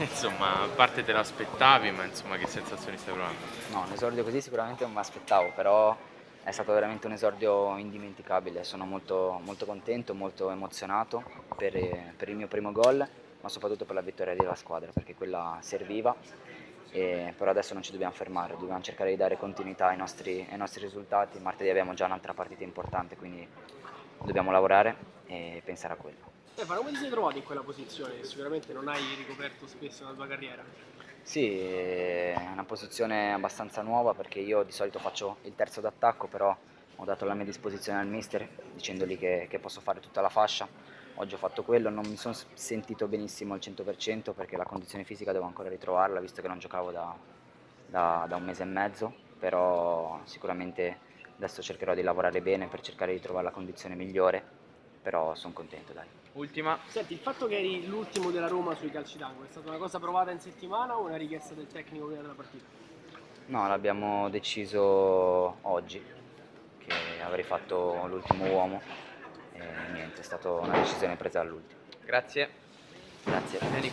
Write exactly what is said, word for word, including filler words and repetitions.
Insomma, a parte te l'aspettavi, ma insomma che sensazioni stai provando? No, un esordio così sicuramente non mi aspettavo, però è stato veramente un esordio indimenticabile. Sono molto, molto contento, molto emozionato per, per il mio primo gol, ma soprattutto per la vittoria della squadra, perché quella serviva. E però adesso non ci dobbiamo fermare, dobbiamo cercare di dare continuità ai nostri, ai nostri risultati. Martedì abbiamo già un'altra partita importante, quindi dobbiamo lavorare e pensare a quello. Stefano, come ti sei trovato in quella posizione che sicuramente non hai ricoperto spesso nella tua carriera? Sì, è una posizione abbastanza nuova perché io di solito faccio il terzo d'attacco, però ho dato la mia disposizione al mister dicendogli che, che posso fare tutta la fascia. Oggi ho fatto quello, non mi sono sentito benissimo al cento per cento perché la condizione fisica devo ancora ritrovarla, visto che non giocavo da, da- da un mese e mezzo, però sicuramente adesso cercherò di lavorare bene per cercare di trovare la condizione migliore, però sono contento, dai. Ultima. Senti, il fatto che eri l'ultimo della Roma sui calci d'angolo è stata una cosa provata in settimana o una richiesta del tecnico prima della partita? No, l'abbiamo deciso oggi, che avrei fatto l'ultimo uomo e niente, è stata una decisione presa all'ultimo. Grazie. Grazie. Vieni